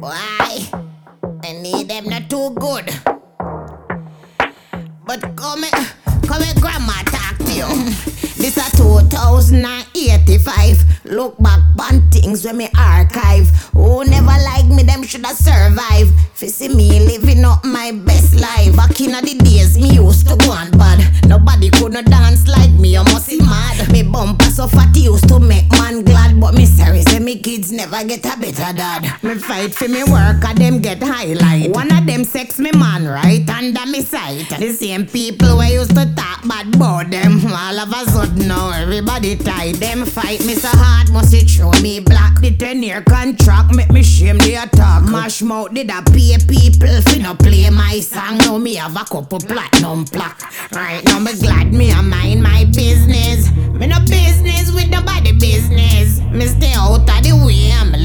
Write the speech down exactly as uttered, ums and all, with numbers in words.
Why? I need them not too good. But come here, come here, grandma talk to you. This a two thousand eighty-five. Look back on things when me archive. Who never like me, them shoulda survive. Fi see me living up my best life. Back in the days, me used to go on bad. Nobody coulda dance like me, you must be mad. Me bumper so fat used to make man glad. But me sorry say me kids never get a better dad. Me fight for me work and them get highlight. One of them sex me man right under me sight. The same people we used to talk bad about them. All of a sudden now everybody tight. Them fight me so hard must it show me black. The ten year contract make me shame the attack. Mash mouth did a pay people fi no play my song. Now me have a couple platinum plaque. Right now me glad me a mind my business. Me no business with nobody business. Me stay out of the way. I'm